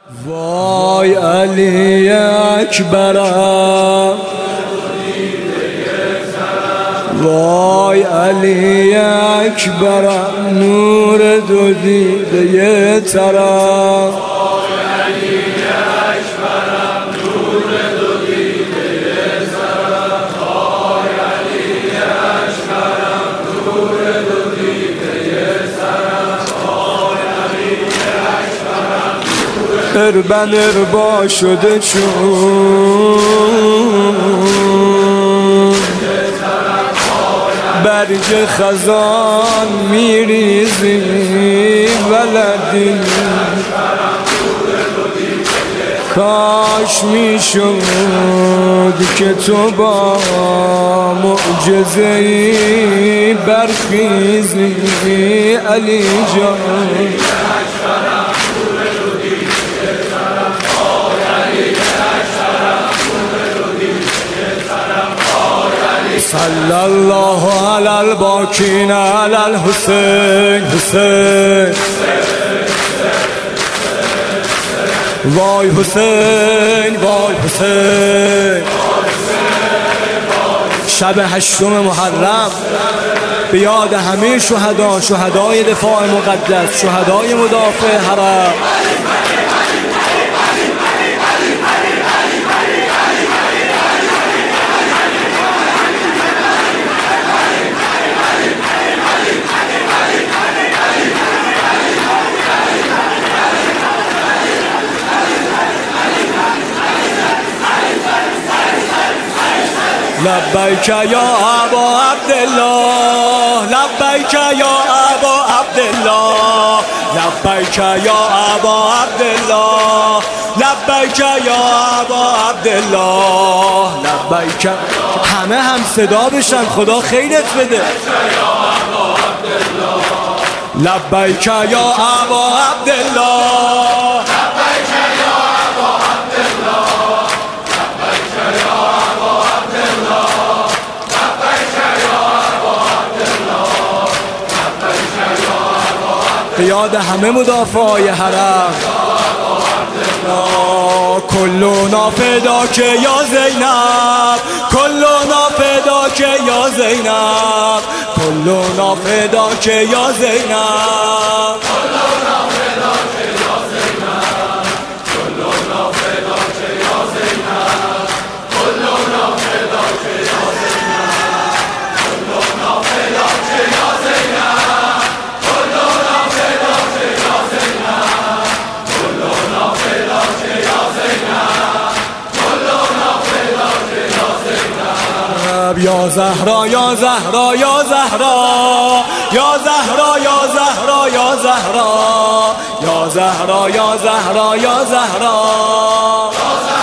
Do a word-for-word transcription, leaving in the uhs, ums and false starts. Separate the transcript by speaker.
Speaker 1: وای علی اکبرم، وای علی اکبرم، نور دو دیده یه طرف. اربن اربا شده چون برگ خزان میریزی ولدی، کاش میشد که تو با معجزه‌ای برخیزی علی جان. صلی الله علی الباکین علی الحسین حسین. وای حسین وای حسین. شب هشتم محرم به یاد همه شهدا، شهدای دفاع مقدس، شهدای مدافع حرم. لبیک یا ابا عبدالله، لبیک یا ابا عبدالله، لبیک یا ابا عبدالله، لبیک یا ابا عبدالله، لبیک. همه هم صدا بشن، خدا خیرت بده. لبیک یا ابا عبدالله، به یاد همه مدافعای حرم. کلنا فداک یا زینب، کلنا فداک یا زینب، کلنا فداک یا زینب. یا زهرا یا زهرا یا زهرا، یا زهرا یا زهرا یا زهرا، یا زهرا یا زهرا یا زهرا.